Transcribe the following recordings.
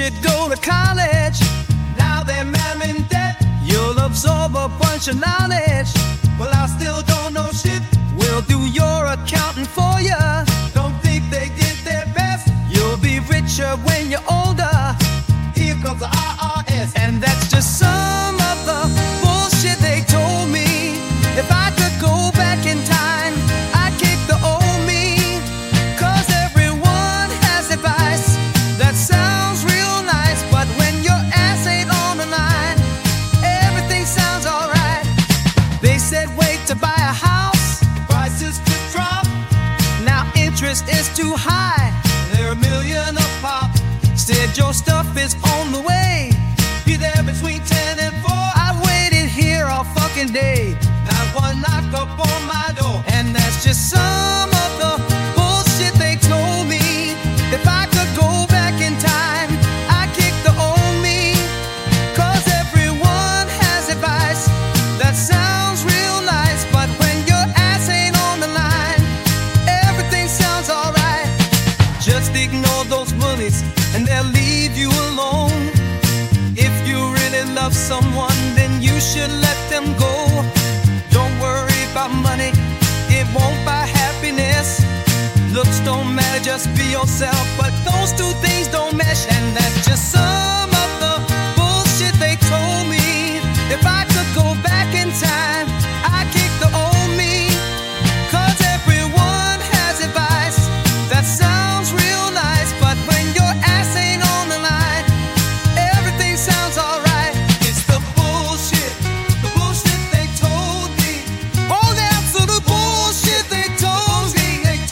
should go to college. Now they're mad in debt. You'll absorb a bunch of knowledge. Well, I still don't know shit. We'll do your accounting for ya. Don't think they did their best. You'll be richer when you're older. Here comes the IRS. And that's just some of the bullshit they told me. If I could go back in time, I'd kick the old me. Cause everyone has advice that sounds real nice. But when your ass ain't on the line, everything sounds alright. They said wait to buy a house, prices could drop. Now interest is too high, they're $1 million a pop. Said your stuff is on the way, be there between 10 and 4. I waited here all fucking day, not one knock up on my door. And that's just some of the bullshit they told me. If I could go back in time, I'd kick the old me. Cause everyone has advice that sounds real nice. But when your ass ain't on the line, everything sounds alright. Just ignore those bullies and they'll leave you alone. If you really love someone, then you should let them go. Don't worry about money, it won't buy happiness. Looks don't matter, just be yourself. But those two things don't mesh. And that's just some of the bullshit they told me. If I could go back in time, I'd kick the old me. Cause everyone has advice that sounds real nice. But when your ass ain't on the line, everything sounds alright. It's the bullshit they told me. Hold out to the bullshit they told me.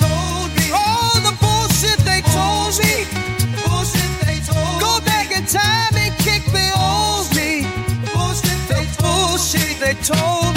All the bullshit they told me. Go back in time and kick the old me. Bullshit they told me.